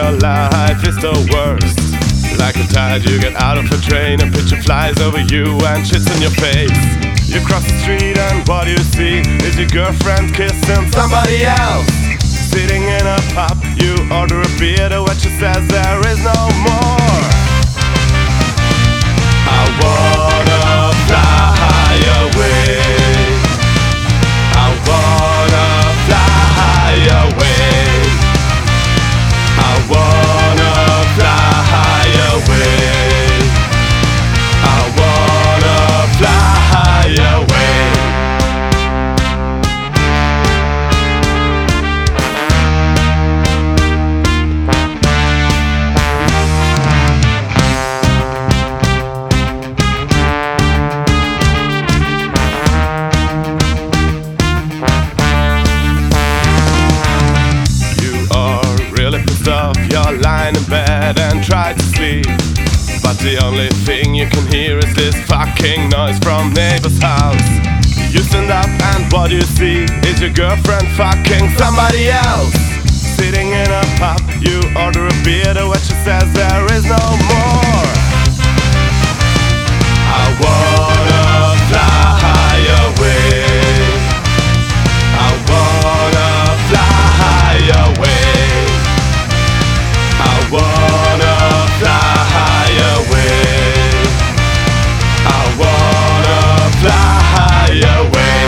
your life is the worst. Like a tide, you get out of a train, a picture flies over you and shits in your face. You cross the street and what you see is your girlfriend kissing somebody else. Sitting in a pub, you order a beer, the waitress says there is no more. I wanna fly away. I wanna fly away. I wanna fly away. I wanna fly away. You're lying in bed and try to sleep, but the only thing you can hear is this fucking noise from neighbor's house. You stand up and what you see is your girlfriend fucking somebody else. Sitting in a pub, you order a beer, the waitress says there is no more. I wanna fly away. I wanna fly away. I wanna fly away. I wanna fly away.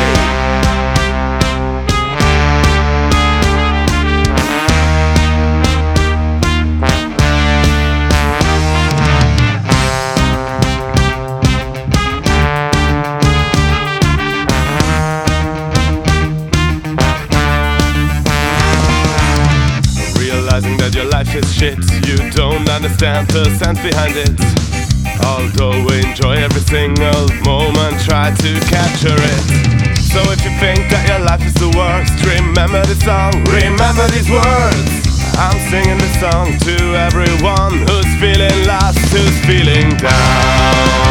Realizing that your life is shit, you don't understand the sense behind it. Although we enjoy every single moment, try to capture it. So if you think that your life is the worst, remember this song, remember these words. I'm singing this song to everyone who's feeling lost, who's feeling down.